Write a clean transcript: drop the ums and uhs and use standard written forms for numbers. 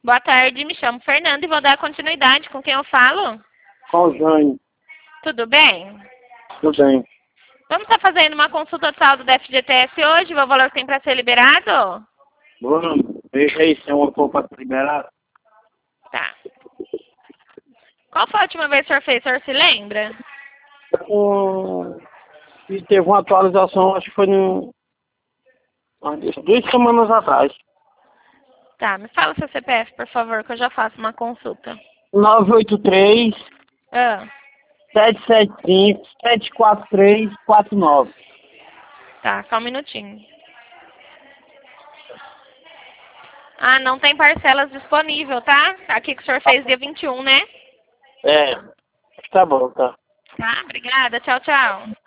Boa tarde, me chamo Fernanda e vou dar continuidade com quem eu falo. Com o Jânio. Tudo bem? Tudo bem. Vamos estar fazendo uma consulta de saldo da FGTS hoje, o valor que tem para ser liberado? Bruno, veja aí se é uma cor para liberar. Tá. Qual foi a última vez que o senhor fez? O senhor se lembra? E teve uma atualização, acho que foi umas 2 semanas atrás. Tá, me fala o seu CPF, por favor, que eu já faço uma consulta. 983 Ah, 775 74349. tá, só um minutinho. Ah, não tem parcelas disponível, tá? Aqui que o senhor fez dia 21, né? É, tá bom, tá. Tá, obrigada. Tchau, tchau.